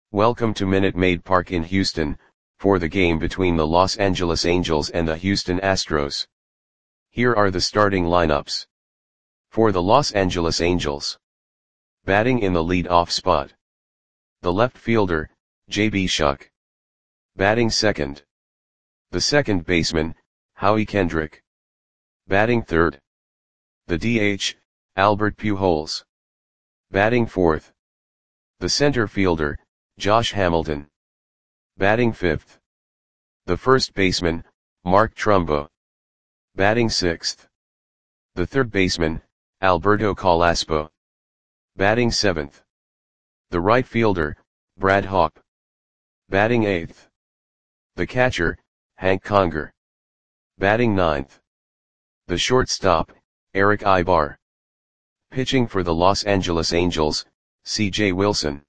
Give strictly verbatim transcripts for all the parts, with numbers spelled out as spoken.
Welcome to Minute Maid Park in Houston, for the game between the Los Angeles Angels and the Houston Astros. Here are the starting lineups. For the Los Angeles Angels. Batting in the lead-off spot. The left fielder, J B Shuck. Batting second. The second baseman, Howie Kendrick. Batting third. The D H, Albert Pujols. Batting fourth. The center fielder, Josh Hamilton. Batting fifth. The first baseman, Mark Trumbo. Batting sixth. The third baseman, Alberto Carrasco. Batting seventh. The right fielder, Brad Hawpe. Batting eighth. The catcher, Hank Conger. Batting ninth. The shortstop, Eric Aybar. Pitching for the Los Angeles Angels, C J Wilson.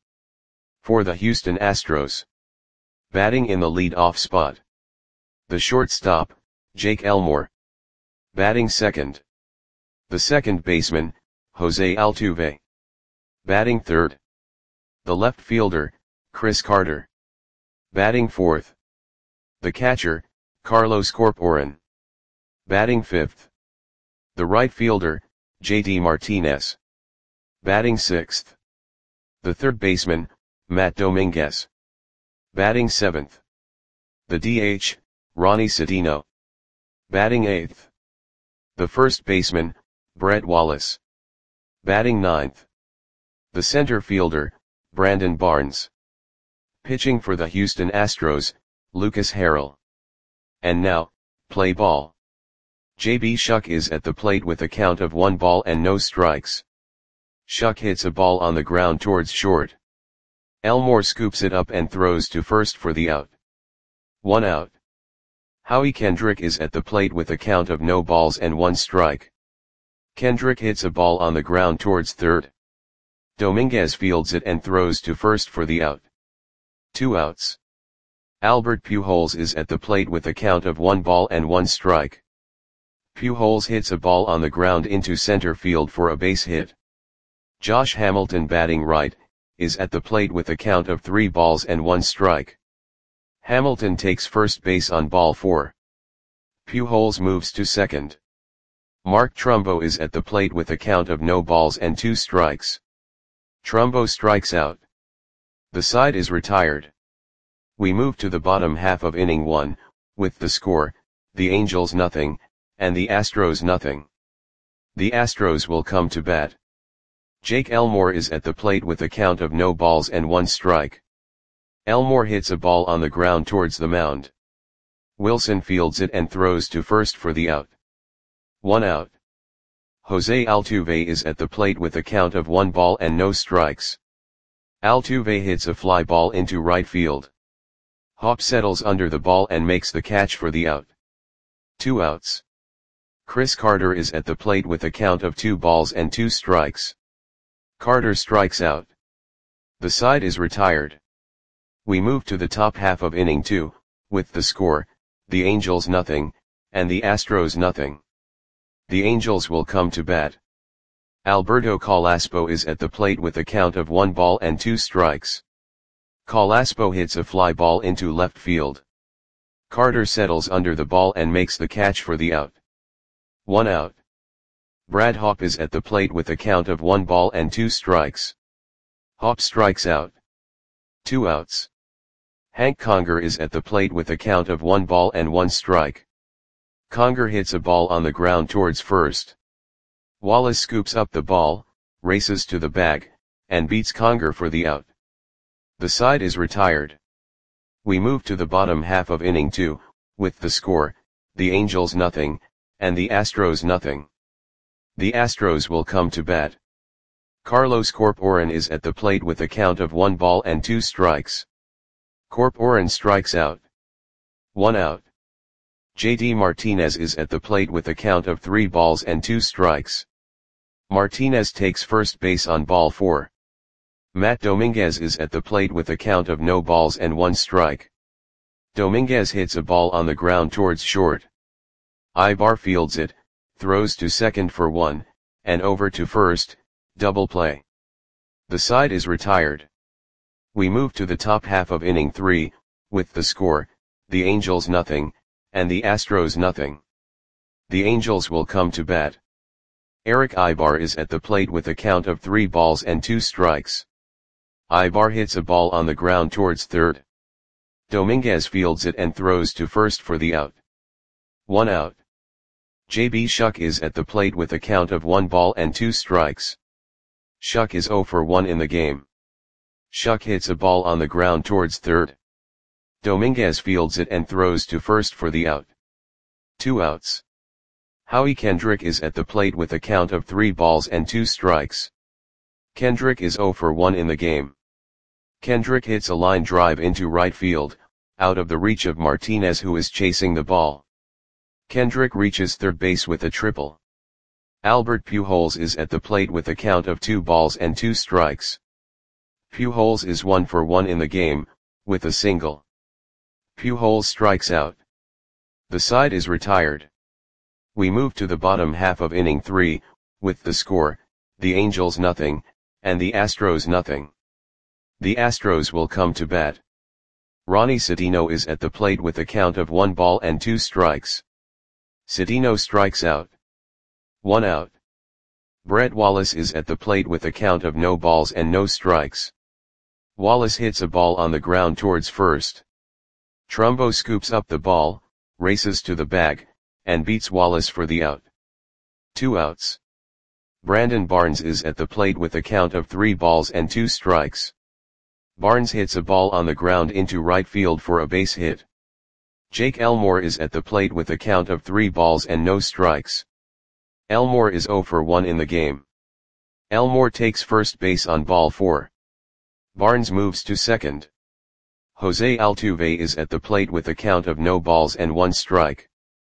For the Houston Astros. Batting in the lead-off spot. The shortstop, Jake Elmore. Batting second. The second baseman, Jose Altuve. Batting third. The left fielder, Chris Carter. Batting fourth. The catcher, Carlos Corporan. Batting fifth. The right fielder, J D Martinez. Batting sixth. The third baseman, Matt Dominguez. Batting seventh. The D H, Ronnie Cedeno. Batting eighth. The first baseman, Brett Wallace. Batting ninth. The center fielder, Brandon Barnes. Pitching for the Houston Astros, Lucas Harrell. And now, play ball. J B Shuck is at the plate with a count of one ball and no strikes. Shuck hits a ball on the ground towards short. Elmore scoops it up and throws to first for the out. One out. Howie Kendrick is at the plate with a count of no balls and one strike. Kendrick hits a ball on the ground towards third. Dominguez fields it and throws to first for the out. Two outs. Albert Pujols is at the plate with a count of one ball and one strike. Pujols hits a ball on the ground into center field for a base hit. Josh Hamilton, batting right, is at the plate with a count of three balls and one strike. Hamilton takes first base on ball four. Pujols moves to second. Mark Trumbo is at the plate with a count of no balls and two strikes. Trumbo strikes out. The side is retired. We move to the bottom half of inning one, with the score, the Angels nothing, and the Astros nothing. The Astros will come to bat. Jake Elmore is at the plate with a count of no balls and one strike. Elmore hits a ball on the ground towards the mound. Wilson fields it and throws to first for the out. One out. Jose Altuve is at the plate with a count of one ball and no strikes. Altuve hits a fly ball into right field. Hawpe settles under the ball and makes the catch for the out. Two outs. Chris Carter is at the plate with a count of two balls and two strikes. Carter strikes out. The side is retired. We move to the top half of inning two, with the score, the Angels nothing, and the Astros nothing. The Angels will come to bat. Alberto Carrasco is at the plate with a count of one ball and two strikes. Carrasco hits a fly ball into left field. Carter settles under the ball and makes the catch for the out. One out. Brad Hawpe is at the plate with a count of one ball and two strikes. Hawpe strikes out. Two outs. Hank Conger is at the plate with a count of one ball and one strike. Conger hits a ball on the ground towards first. Wallace scoops up the ball, races to the bag, and beats Conger for the out. The side is retired. We move to the bottom half of inning two, with the score, the Angels nothing, and the Astros nothing. The Astros will come to bat. Carlos Corporan is at the plate with a count of one ball and two strikes. Corporan strikes out. One out. J D Martinez is at the plate with a count of three balls and two strikes. Martinez takes first base on ball four. Matt Dominguez is at the plate with a count of no balls and one strike. Dominguez hits a ball on the ground towards short. Aybar fields it, throws to second for one, and over to first, double play. The side is retired. We move to the top half of inning three, with the score, the Angels nothing, and the Astros nothing. The Angels will come to bat. Eric Aybar is at the plate with a count of three balls and two strikes. Aybar hits a ball on the ground towards third. Dominguez fields it and throws to first for the out. One out. J B Shuck is at the plate with a count of one ball and two strikes. Shuck is zero for one in the game. Shuck hits a ball on the ground towards third. Dominguez fields it and throws to first for the out. Two outs. Howie Kendrick is at the plate with a count of three balls and two strikes. Kendrick is zero for one in the game. Kendrick hits a line drive into right field, out of the reach of Martinez, who is chasing the ball. Kendrick reaches third base with a triple. Albert Pujols is at the plate with a count of two balls and two strikes. Pujols is one for one in the game, with a single. Pujols strikes out. The side is retired. We move to the bottom half of inning three, with the score, the Angels nothing, and the Astros nothing. The Astros will come to bat. Ronnie Cedeno is at the plate with a count of one ball and two strikes. Cedeno strikes out. One out. Brett Wallace is at the plate with a count of no balls and no strikes. Wallace hits a ball on the ground towards first. Trumbo scoops up the ball, races to the bag, and beats Wallace for the out. Two outs. Brandon Barnes is at the plate with a count of three balls and two strikes. Barnes hits a ball on the ground into right field for a base hit. Jake Elmore is at the plate with a count of three balls and no strikes. Elmore is zero for one in the game. Elmore takes first base on ball four. Barnes moves to second. Jose Altuve is at the plate with a count of no balls and one strike.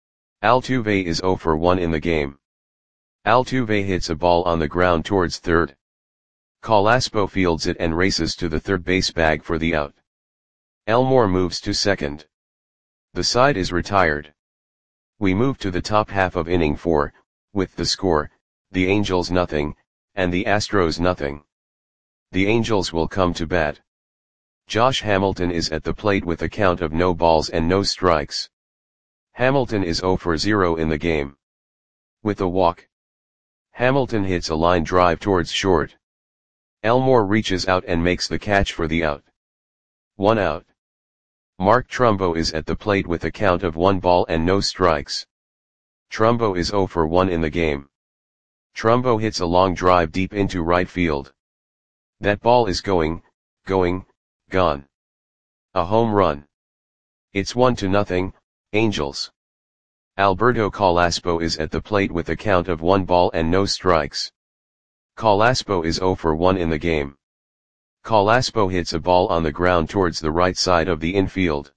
Altuve is zero for one in the game. Altuve hits a ball on the ground towards third. Carrasco fields it and races to the third base bag for the out. Elmore moves to second. The side is retired. We move to the top half of inning four, with the score, the Angels nothing, and the Astros nothing. The Angels will come to bat. Josh Hamilton is at the plate with a count of no balls and no strikes. Hamilton is zero for zero in the game. With a walk, Hamilton hits a line drive towards short. Elmore reaches out and makes the catch for the out. One out. Mark Trumbo is at the plate with a count of one ball and no strikes. Trumbo is zero for one in the game. Trumbo hits a long drive deep into right field. That ball is going, going, gone. A home run. It's one to nothing, Angels. Alberto Carrasco is at the plate with a count of one ball and no strikes. Carrasco is zero for one in the game. Carrasco hits a ball on the ground towards the right side of the infield.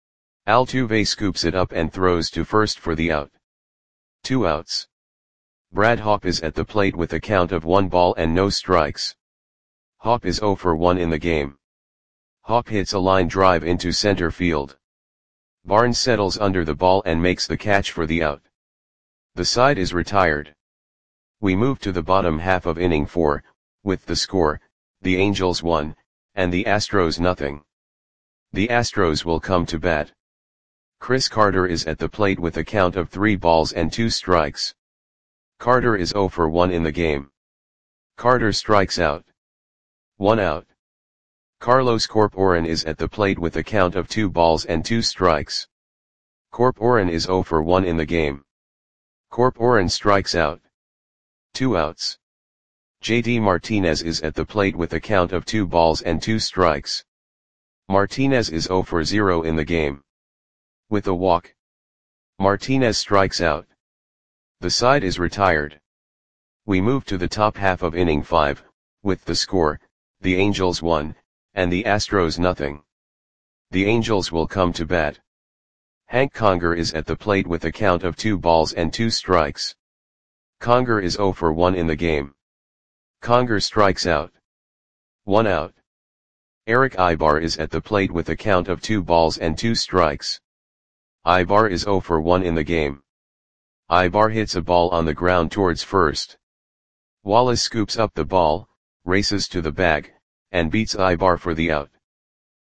Altuve scoops it up and throws to first for the out. Two outs. Brad Hawpe is at the plate with a count of one ball and no strikes. Hawpe is zero for one in the game. Hawpe hits a line drive into center field. Barnes settles under the ball and makes the catch for the out. The side is retired. We move to the bottom half of inning four, with the score, the Angels one, and the Astros nothing. The Astros will come to bat. Chris Carter is at the plate with a count of three balls and two strikes. Carter is zero for one in the game. Carter strikes out. One out. Carlos Corporan is at the plate with a count of two balls and two strikes. Corporan is zero for one in the game. Corporan strikes out. Two outs. J D Martinez is at the plate with a count of two balls and two strikes. Martinez is zero for zero in the game. With a walk, Martinez strikes out. The side is retired. We move to the top half of inning five, with the score, the Angels one, and the Astros nothing. The Angels will come to bat. Hank Conger is at the plate with a count of two balls and two strikes. Conger is zero for one in the game. Conger strikes out. One out. Eric Aybar is at the plate with a count of two balls and two strikes. Aybar is zero for one in the game. Aybar hits a ball on the ground towards first. Wallace scoops up the ball, races to the bag, and beats Aybar for the out.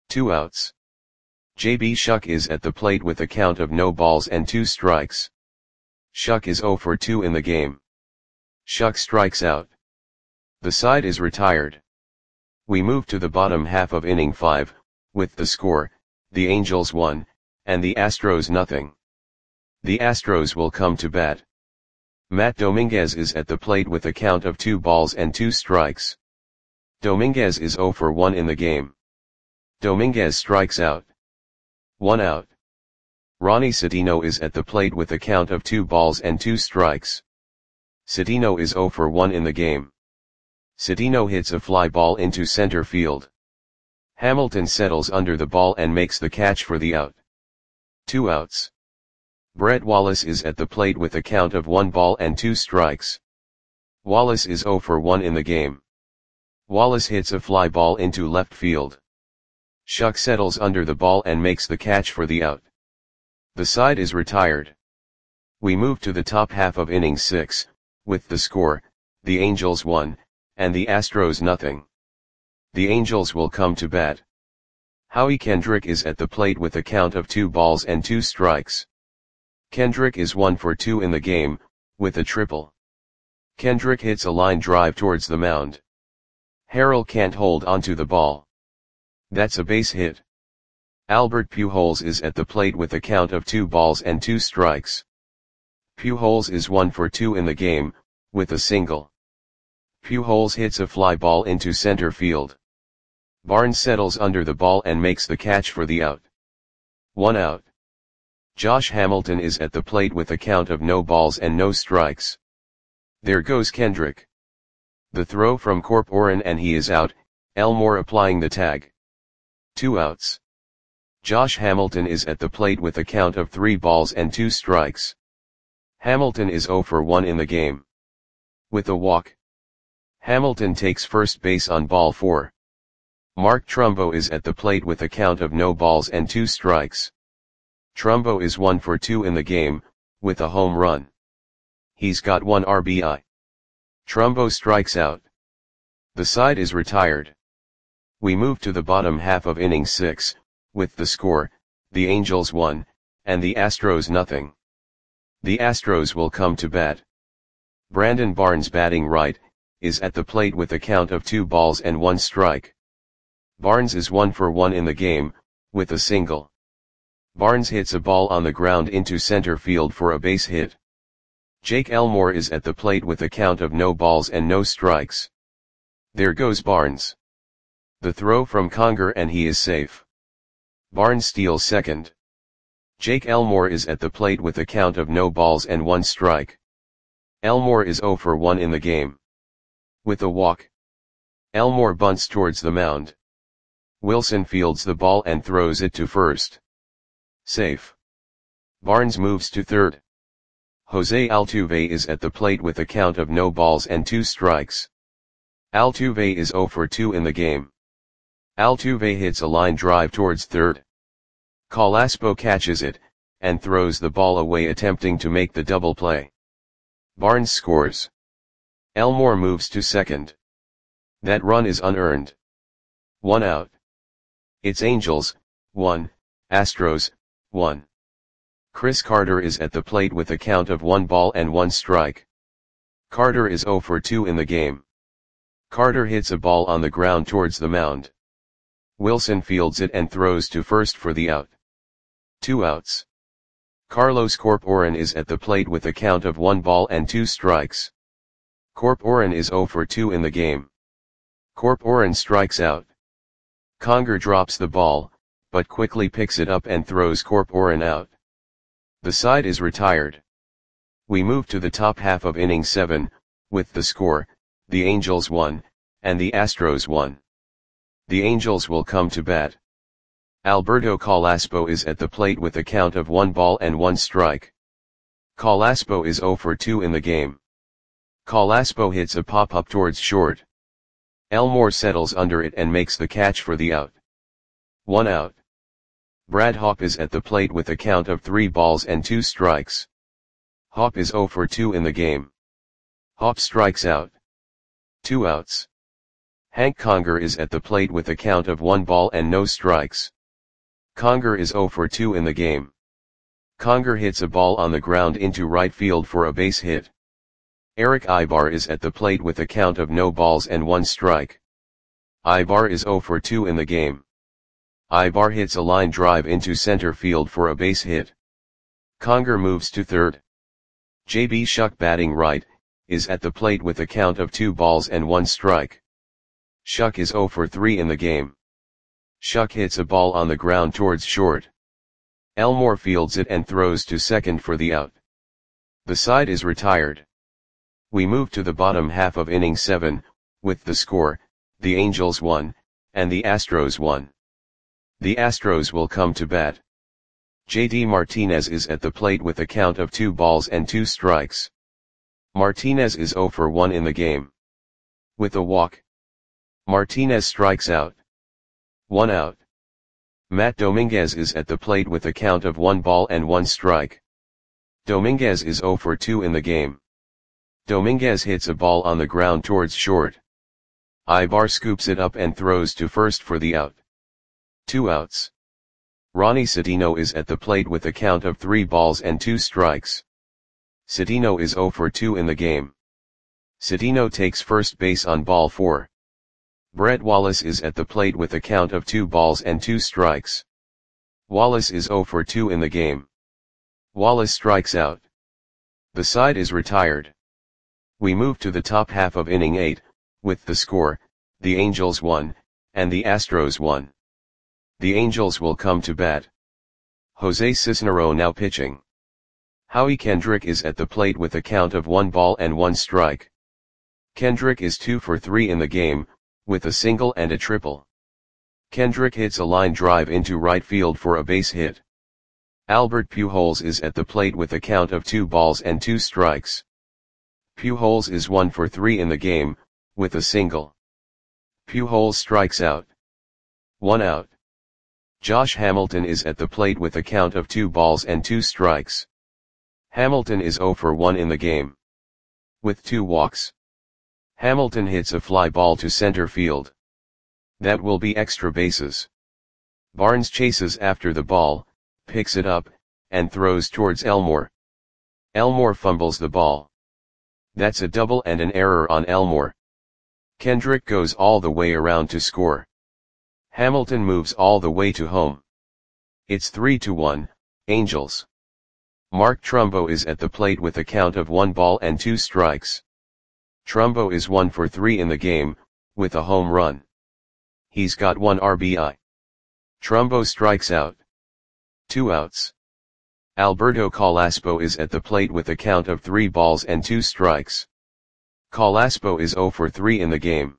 Two outs. J B Shuck is at the plate with a count of no balls and two strikes. Shuck is oh for two in the game. Shuck strikes out. The side is retired. We move to the bottom half of inning five, with the score, the Angels one, and the Astros nothing. The Astros will come to bat. Matt Dominguez is at the plate with a count of two balls and two strikes. Dominguez is oh for one in the game. Dominguez strikes out. One out. Ronnie Citino is at the plate with a count of two balls and two strikes. Citino is oh for one in the game. Citino hits a fly ball into center field. Hamilton settles under the ball and makes the catch for the out. Two outs. Brett Wallace is at the plate with a count of one ball and two strikes. Wallace is oh for one in the game. Wallace hits a fly ball into left field. Shuck settles under the ball and makes the catch for the out. The side is retired. We move to the top half of inning six, with the score, the Angels one, and the Astros nothing. The Angels will come to bat. Howie Kendrick is at the plate with a count of two balls and two strikes. Kendrick is one for two in the game, with a triple. Kendrick hits a line drive towards the mound. Harrell can't hold onto the ball. That's a base hit. Albert Pujols is at the plate with a count of two balls and two strikes. Pujols is one for two in the game, with a single. Pujols hits a fly ball into center field. Barnes settles under the ball and makes the catch for the out. One out. Josh Hamilton is at the plate with a count of no balls and no strikes. There goes Kendrick. The throw from Corporan and he is out, Elmore applying the tag. Two outs. Josh Hamilton is at the plate with a count of three balls and two strikes. Hamilton is oh for one in the game. With a walk. Hamilton takes first base on ball four. Mark Trumbo is at the plate with a count of no balls and two strikes. Trumbo is one for two in the game, with a home run. He's got one R B I. Trumbo strikes out. The side is retired. We move to the bottom half of inning six, with the score, the Angels one, and the Astros nothing. The Astros will come to bat. Brandon Barnes batting right, is at the plate with a count of two balls and one strike. Barnes is one for one in the game, with a single. Barnes hits a ball on the ground into center field for a base hit. Jake Elmore is at the plate with a count of no balls and no strikes. There goes Barnes. The throw from Conger and he is safe. Barnes steals second. Jake Elmore is at the plate with a count of no balls and one strike. Elmore is oh for one in the game. With a walk. Elmore bunts towards the mound. Wilson fields the ball and throws it to first. Safe. Barnes moves to third. Jose Altuve is at the plate with a count of no balls and two strikes. Altuve is oh for two in the game. Altuve hits a line drive towards third. Colaspo catches it, and throws the ball away attempting to make the double play. Barnes scores. Elmore moves to second. That run is unearned. One out. It's Angels, one, Astros, one. Chris Carter is at the plate with a count of one ball and one strike. Carter is oh for two in the game. Carter hits a ball on the ground towards the mound. Wilson fields it and throws to first for the out. Two outs. Carlos Corporan is at the plate with a count of one ball and two strikes. Corporan is oh for two in the game. Corporan strikes out. Conger drops the ball, but quickly picks it up and throws Corporan out. The side is retired. We move to the top half of inning seven, with the score, the Angels one, and the Astros one. The Angels will come to bat. Alberto Colaspo is at the plate with a count of one ball and one strike. Colaspo is oh for two in the game. Colaspo hits a pop-up towards short. Elmore settles under it and makes the catch for the out. One out. Brad Hawpe is at the plate with a count of three balls and two strikes. Hawpe is oh for two in the game. Hawpe strikes out. Two outs. Hank Conger is at the plate with a count of one ball and no strikes. Conger is zero for two in the game. Conger hits a ball on the ground into right field for a base hit. Eric Ibar is at the plate with a count of no balls and one strike. Ibar is zero for two in the game. Ibar hits a line drive into center field for a base hit. Conger moves to third. J B Shuck, batting right, is at the plate with a count of two balls and one strike. Shuck is zero for three in the game. Shuck hits a ball on the ground towards short. Elmore fields it and throws to second for the out. The side is retired. We move to the bottom half of inning seven, with the score, the Angels one, and the Astros one. The Astros will come to bat. J D Martinez is at the plate with a count of two balls and two strikes. Martinez is zero for one in the game. With a walk, Martinez strikes out. One out. Matt Dominguez is at the plate with a count of one ball and one strike. Dominguez is zero for two in the game. Dominguez hits a ball on the ground towards short. Ibar scoops it up and throws to first for the out. Two outs. Ronnie Citino is at the plate with a count of three balls and two strikes. Citino is zero for two in the game. Citino takes first base on ball four. Brett Wallace is at the plate with a count of two balls and two strikes. Wallace is zero for two in the game. Wallace strikes out. The side is retired. We move to the top half of inning eight, with the score, the Angels one, and the Astros one. The Angels will come to bat. Jose Cisnero now pitching. Howie Kendrick is at the plate with a count of one ball and one strike. Kendrick is two for three in the game, with a single and a triple. Kendrick hits a line drive into right field for a base hit. Albert Pujols is at the plate with a count of two balls and two strikes. Pujols is one for three in the game, with a single. Pujols strikes out. One out. Josh Hamilton is at the plate with a count of two balls and two strikes. Hamilton is zero for one in the game. With two walks, Hamilton hits a fly ball to center field. That will be extra bases. Barnes chases after the ball, picks it up, and throws towards Elmore. Elmore fumbles the ball. That's a double and an error on Elmore. Kendrick goes all the way around to score. Hamilton moves all the way to home. It's three to one, Angels. Mark Trumbo is at the plate with a count of one ball and two strikes. Trumbo is one for three in the game, with a home run. He's got one R B I. Trumbo strikes out. Two outs. Alberto Calaspo is at the plate with a count of three balls and two strikes. Calaspo is zero for three in the game.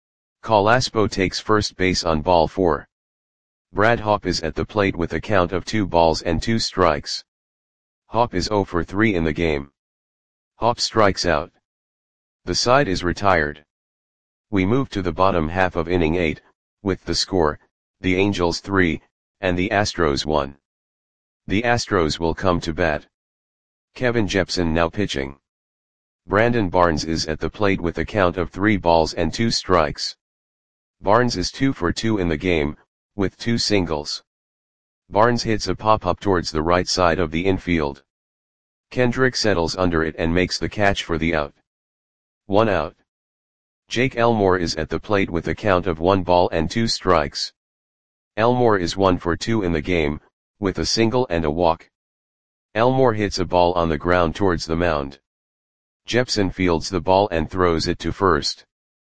Calaspo takes first base on ball four. Brad Hawpe is at the plate with a count of two balls and two strikes. Hawpe is zero for three in the game. Hawpe strikes out. The side is retired. We move to the bottom half of inning eight, with the score, the Angels three, and the Astros one. The Astros will come to bat. Kevin Jepsen now pitching. Brandon Barnes is at the plate with a count of three balls and two strikes. Barnes is two for two in the game, with two singles. Barnes hits a pop-up towards the right side of the infield. Kendrick settles under it and makes the catch for the out. One out. Jake Elmore is at the plate with a count of one ball and two strikes. Elmore is one for two in the game, with a single and a walk. Elmore hits a ball on the ground towards the mound. Jepsen fields the ball and throws it to first.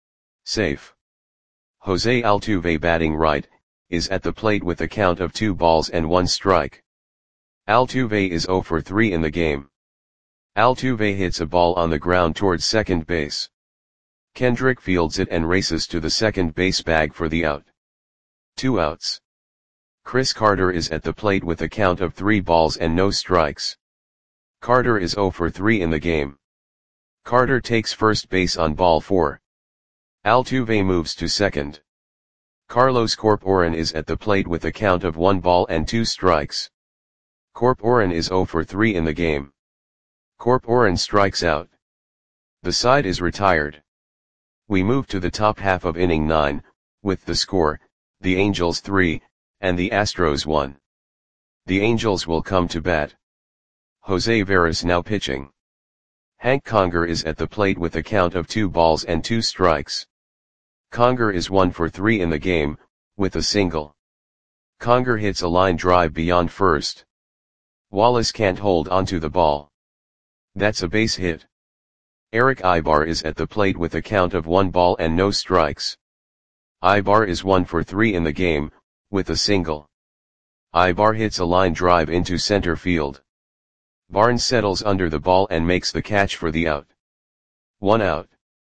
Safe. Jose Altuve, batting right, is at the plate with a count of two balls and one strike. Altuve is zero for three in the game. Altuve hits a ball on the ground towards second base. Kendrick fields it and races to the second base bag for the out. Two outs. Chris Carter is at the plate with a count of three balls and no strikes. Carter is zero for three in the game. Carter takes first base on ball four. Altuve moves to second. Carlos Corporan is at the plate with a count of one ball and two strikes. Corporan is zero for three in the game. Corporan strikes out. The side is retired. We move to the top half of inning nine, with the score, the Angels three, and the Astros one. The Angels will come to bat. Jose Veras now pitching. Hank Conger is at the plate with a count of two balls and two strikes. Conger is one for three in the game, with a single. Conger hits a line drive beyond first. Wallace can't hold onto the ball. That's a base hit. Erick Aybar is at the plate with a count of one ball and no strikes. Aybar is one for three in the game, with a single. Aybar hits a line drive into center field. Barnes settles under the ball and makes the catch for the out. One out.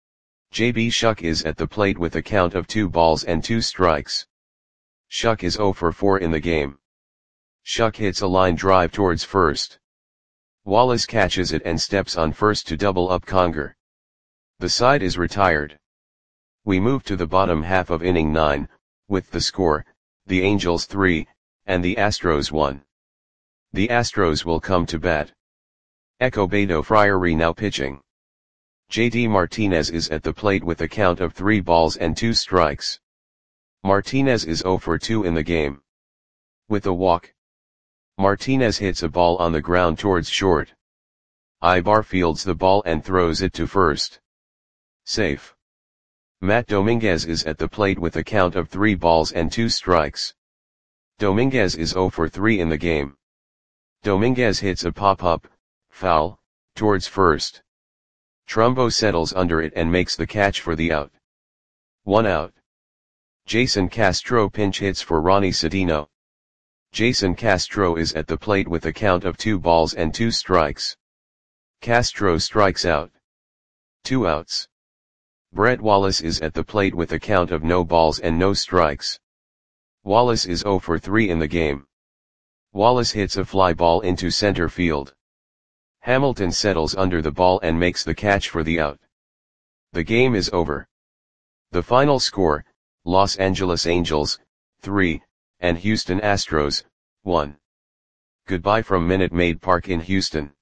J B Shuck is at the plate with a count of two balls and two strikes. Shuck is zero for four in the game. Shuck hits a line drive towards first. Wallace catches it and steps on first to double up Conger. The side is retired. We move to the bottom half of inning nine, with the score, the Angels three, and the Astros one. The Astros will come to bat. Escobedo Friary now pitching. J D Martinez is at the plate with a count of three balls and two strikes. Martinez is zero for two in the game. With a walk. Martinez hits a ball on the ground towards short. Aybar fields the ball and throws it to first. Safe. Matt Dominguez is at the plate with a count of three balls and two strikes. Dominguez is zero for three in the game. Dominguez hits a pop-up, foul, towards first. Trumbo settles under it and makes the catch for the out. One out. Jason Castro pinch hits for Ronnie Sedino. Jason Castro is at the plate with a count of two balls and two strikes. Castro strikes out. Two outs. Brett Wallace is at the plate with a count of no balls and no strikes. Wallace is zero for three in the game. Wallace hits a fly ball into center field. Hamilton settles under the ball and makes the catch for the out. The game is over. The final score, Los Angeles Angels, three, and Houston Astros, one. Goodbye from Minute Maid Park in Houston.